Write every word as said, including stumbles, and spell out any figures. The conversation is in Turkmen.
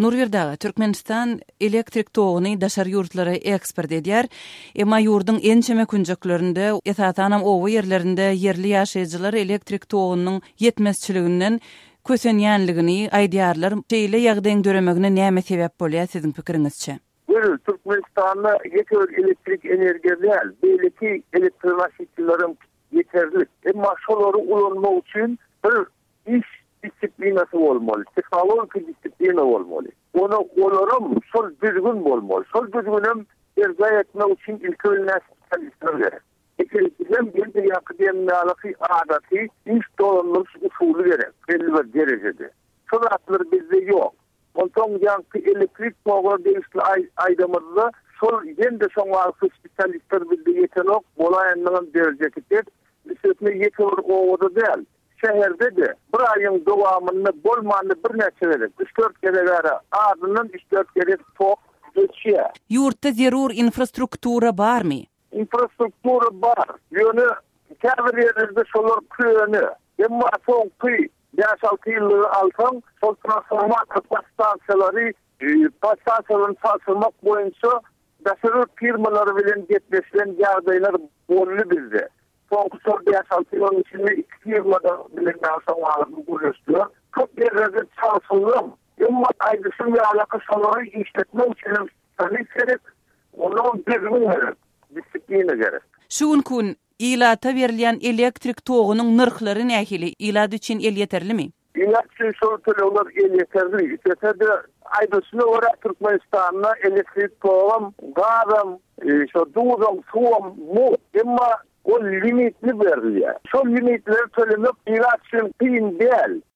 Nurwirdaga Türkmenistan elektrik togyny daşar ýurtlary ekspert edýär. Emma ýurdun ençeme künjeklerinde, esatanam owa ýerlerinde yerli ýaşaýjylar elektrik togynyň ýetmezçiliginden kösenýänligini aýdýarlar. Şeýle ýagdaýyň döremegine näme sebäp bolýar siziň pikiriňizçe? Buyurun, Türkmenistan'da yeterli elektrik enerjisi, belki elektromaşinlerin yeterli. Ama şoları ulanmak için bir iş disiplinası olmalı, teknolojik disiplina olmalı. Onu olarım, sol düzgün olmalı. Sol düzgünüm icra etmek için ilk önce spesialistler gerek. İkinciden bir de akademiyalık adati iş dolanmış usulü gerek, belli bir derecede. Şolatlar bizde yok. Ondan yankı elektrik toğu değişli ay, aydamızda sol yende sonlarlı spesialistler bildi yetenok olayanlığın derecektir. Üstüne yetenok oğuda değil. Şehirde de bir ayın devamını bolmanı bir neçe verip üç dört kere veri ardından üç dört kere tok geçiyor. Yurtta zerur infrastruktura var mı? Infrastruktura var. Yönü kâbir yerinde şolar köyünü. Ama son kıy. beş altı yıllığı alsan, sol transformatör pastansiyaları, pastansiyalarını sarsılmak boyunca daşarı firmaları bilen getmesilen yardaylar bollu bizde. Son kısa beş altı yılın içinde iki firmada bilen yansamalarını görüyoruz. Çok yerlerde çalışıldım. Ama aydısın ve alakasaları işletme için tanış gerek, onun düzgün gerek, disiplini gerek. Şuun kun ilata verilýän elektrik togynyň nyrklary nähili? İlat üçin el yeterlimi? İlat üçin şol olar el yeterli. Ýeterde aýdysyna görä Türkmenistanda elektrik togum, gazam, şo duzam, suwam, mu, emma o limitli berilýär. Şol limitleri tölemek ilat üçin kyn däl.